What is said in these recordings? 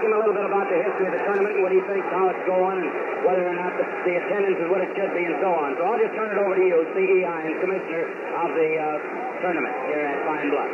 him a little bit about the history of the tournament and what he thinks, how it's going, and whether or not the attendance is what it should be, and so on. So I'll just turn it over to you, CEI and Commissioner of the tournament here at Pine Bluff.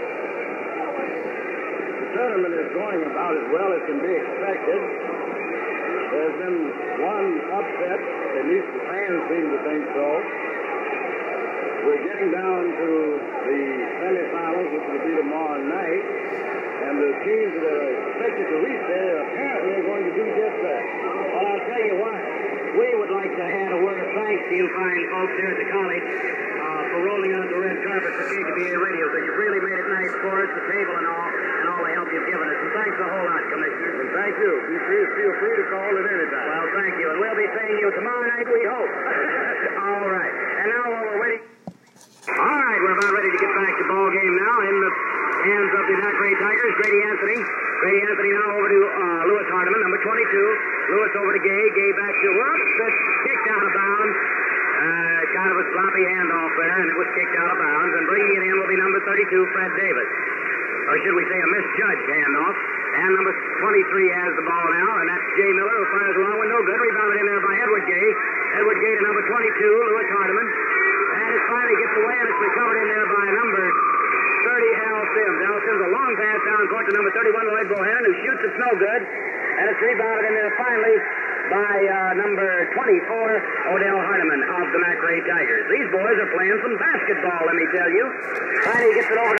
The tournament is going about as well as can be expected. There's been one upset, at least the fans seem to think so. We're getting down to the semifinals, which will be tomorrow night, and the teams that are expected to reach there apparently are going to do just that. Well, I'll tell you what, we would like to add a word of thanks to you fine folks here at the college for rolling out the red carpet for KTBA Radio. So you've really made it nice for us, the table and all the help you've given us. And thanks a whole lot, Commissioner. And thank you. Feel free to call at any time. Well, thank you. And we'll be seeing you tomorrow night, we hope. All right. And now while we're waiting... All right, we're about ready to get back to ball game now in the hands of the McRae Tigers. Grady Anthony. Grady Anthony now over to Lewis Hardiman, number 22. Lewis over to Gay. Gay back to Whoops. It's kicked out of bounds. Kind of a sloppy handoff there, and it was kicked out of bounds. And bringing it in will be number 32, Fred Davis. Or should we say a misjudged handoff. And number 23 has the ball now, and that's Jay Miller, who fires along with no good. Rebounded in there by Edward Gay. Edward Gay to number 22, Lewis Hardiman. And it finally gets away, and it's recovered in there by number 30, Al Sims. Al Sims, a long pass down court to number 31, Lloyd Bohannon, who shoots it's no good. And it's rebounded in there finally by number 24, Odell Hardiman of the McRae Tigers. These boys are playing some basketball, let me tell you. Finally gets it over